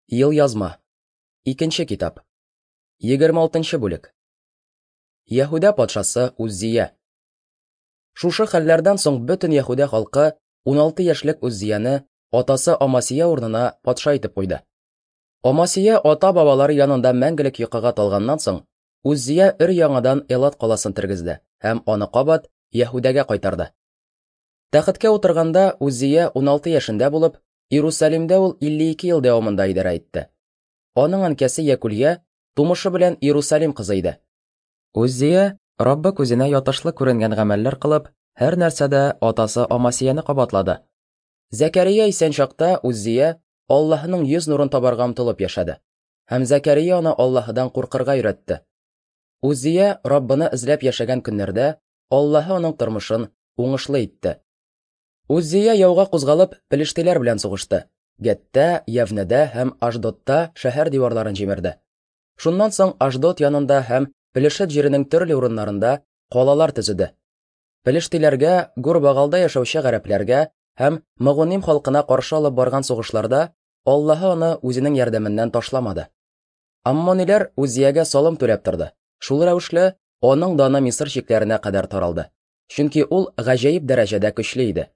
Ел язма. Икенче китап. 26 бүлек. Яһүдә патшасы Уззия. Шушы хәлләрдән соң бөтен Яһүдә халкы 16 яшьлек Уззияны атасы Амасия урынына патша итеп куйды. Амасия ата-бабалары янында мәңгелек йокыга талганнан соң, Уззия өр-яңадан Элат каласын тергезде һәм аны кабат Яһүдәгә кайтарды. Тәхеткә утырганда Уззия 16 яшендә булып, Иерусалимдә ул 52 ел дәвамында идарә итте. Аның анкәсе Якулья тумышы белән Иерусалим кызы иде. Уззия Раббы күзенә ятышлы күренгән гамәлләр кылып, һәр нәрсәдә атасы Амасияны кабатлады. Зәкәрия исән чакта Уззия Аллаһның йөз нурын табарга омтылып яшәде. Һәм Зәкәрия аны Аллаһыдан куркырга өйрәтте. Уззия Раббыны эзләп яшәгән көннәрдә Аллаһы аның тормышын уңышлы итте. Уззия яуга кузгалып, пелештиләр белән сугышты. Гәттә, Явнәдә һәм Ашдодта шәһәр диварларын җимерде. Шуннан соң Ашдод янында һәм Пелешет җиренең төрле урыннарында калалар төзеде. Пелештиләргә, Гурбагалда яшәүче гарәпләргә һәм Мәгуним халкына каршы алып барган сугышларда Аллаһы аны үзенең ярдәменнән ташламады. Аммониләр Уззиягә салым түләп торды. Шул рәвешле аның даны Мисыр чикләренә кадәр таралды. Чөнки ул гаҗәеп дәрәҗәдә көчле иде.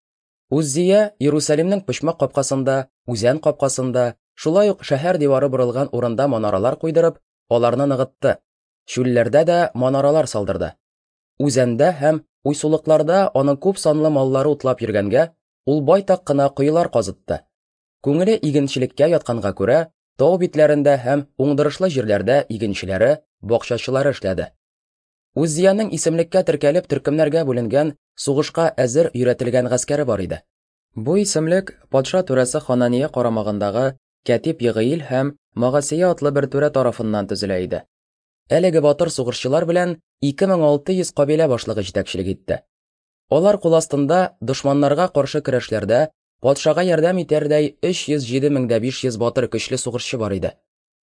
Уззия Иерусалимның почмак капкасында, үзән капкасында, шулай ук шәһәр дивары борылган урында манаралар куйдырып, аларны ныгытты. Чүлләрдә дә манаралар салдырды. Үзәндә һәм уйсулыкларда аның күп санлы маллары утлап йөргәнгә, ул байтак кына коелар казытты. Күңеле игенчелеккә ятканга күрә, тау битләрендә һәм уңдырышлы җирләрдә игенчеләре, бакчачылары эшләде. Уззияның исемлеккә теркәлеп төркемнәргә бүленгән, сугышка әзер өйрәтелгән гаскәре бар иде. Бу исемлек патша түрәсе Ханания карамагындагы Кәтип Йигыил һәм Магасия атлы бер түрә тарафыннан төзелә иде. Әлеге батыр сугышчылар белән 2600 кабилә башлыгы җитәкчелек итте. Алар кул астында дошманнарга каршы көрәшләрдә патшага ярдәм итәрдәй 307,500 батыр көчле сугышчы бар иде.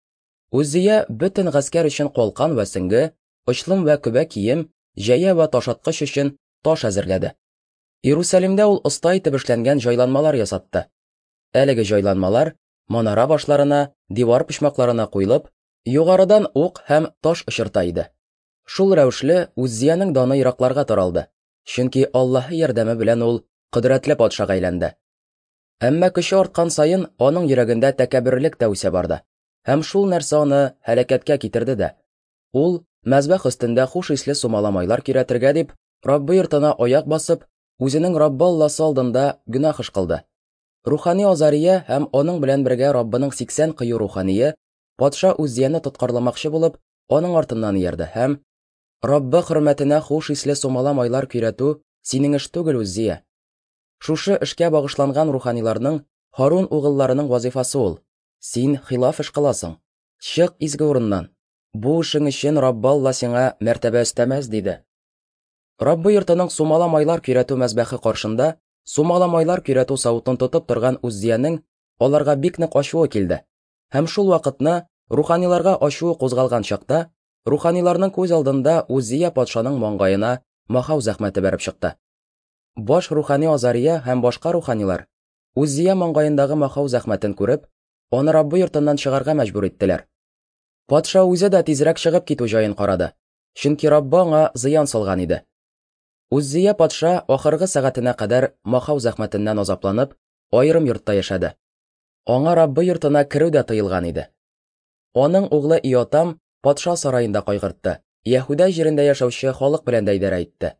Уззия бөтен гаскәр өчен калкан вә сөңге, очлым вә күбә кием, җәя вә ташаткыч өчен таш әзерләде. Иерусалимдә ул оста итеп эшләнгән җайланмалар ясатты. Әлеге җайланмалар манара башларына, дивар почмакларына куелып, югарыдан ук һәм таш очырта иде. Шул рәвешле Уззияның даны еракларга таралды, чөнки Аллаһы ярдәме белән ул кодрәтле патшага әйләнде. Әмма көче арткан саен аның йөрәгендә тәкәбберлек тә үсә барды, һәм шул нәрсә аны һәлакәткә китерде дә. Ул мәзбәх өстендә хуш исле сумаламайлар киратергә дип, Раббы йортына аяк басып, үзенең Раббы Алласы алдында гөнаһ эш кылды. Рухани Азария һәм аның белән бергә Раббының 80 кыю рухание патша Уззияны тоткарламакчы булып, аның артыннан иярде һәм Раббы хөрмәтенә хуш исле сумаламайлар кирату синең эш түгел, Уззия. Шушы эшкә багышланган руханиларның Харун угылларының вазифасы ул. Син хилаф эш кыласың. Чык изге урыннан. Бу эшең өчен Раббы Алла сиңа мәртәбә өстәмәс диде. Раббы йортының сумаламайлар кирату мәзбәхе каршында сумаламайлар кирату савытын тотып торган Уззияның аларга бик нык ачуы килде. Һәм шул вакытны руханиларга ачуы кузгалган чакта руханиларның күз алдында Уззия патшаның маңгаена махау зәхмәте бәреп чыкты. Баш рухани Азария һәм башка руханилар Уззия маңгаендагы махау зәхмәтен күреп, аны Раббы йортыннан чыгарга мәҗбүр иттеләр. Патша үзе дә тизрәк чыгып китү җаен карады, чөнки Раббы аңа зыян салган иде. Уззия патша ахыргы сәгатенә кадәр махау зәхмәтеннән азапланып, аерым йортта яшәде. Аңа Раббы йортына керү дә тыелган иде. Аның углы Иотам патша сараенда кайгыртты, Яһүдә җирендә яшәүче халык белән дә идарә итте.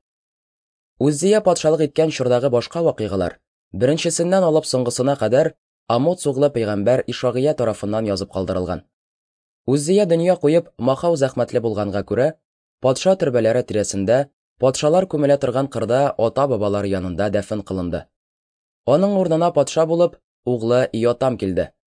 Уззия патшалык иткән чордагы башка вакыйгалар, беренчесеннән алып соңгысына кадәр Амоц углы пәйгамбәр Ишагия тарафыннан язып калдырылган. Уззия дөнья куеп махау зәхмәтле булганга күрә, патша төрбәләре тирәсендә патшалар күмелә торган кырда ата-бабалар янында дәфен кылынды. Аның урынына патша булып углы Иотам килде.